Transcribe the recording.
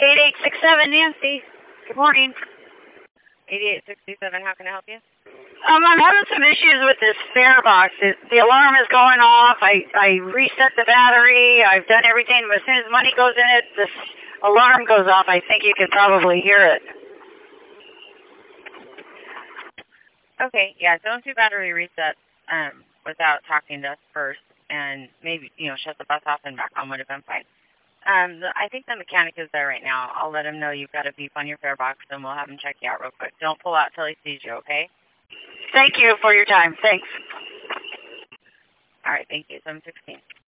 8867 Nancy. Good morning. 8867, how can I help you? I'm having some issues with this fare box. The alarm is going off. I reset the battery. I've done everything, but as soon as money goes in it, this alarm goes off. I think you can probably hear it. Okay, yeah, don't do battery resets without talking to us first, and maybe, shut the bus off and back on would have been fine. I think the mechanic is there right now. I'll let him know you've got a beep on your fare box, and we'll have him check you out real quick. Don't pull out till he sees you, okay? Thank you for your time. Thanks. All right, thank you. 716.